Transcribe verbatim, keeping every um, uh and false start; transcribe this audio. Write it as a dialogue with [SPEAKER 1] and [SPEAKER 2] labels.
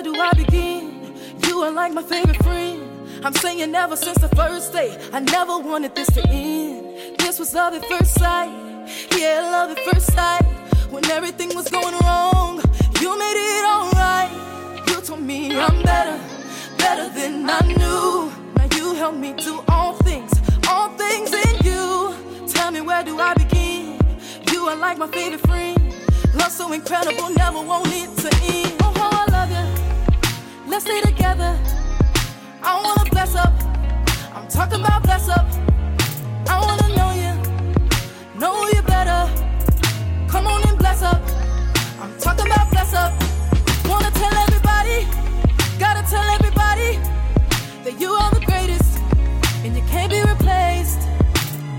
[SPEAKER 1] where do I begin? You are like my favorite friend. I'm saying ever since the first day, I never wanted this to end. This was love at first sight. Yeah, love at first sight. When everything was going wrong, you made it alright. You told me I'm better, better than I knew. Now you help me do all things, all things in you. Tell me, where do I begin? You are like my favorite friend. Love so incredible, never want it to end. Oh, how I love you. Let's stay together. I wanna bless up. I'm talking about bless up.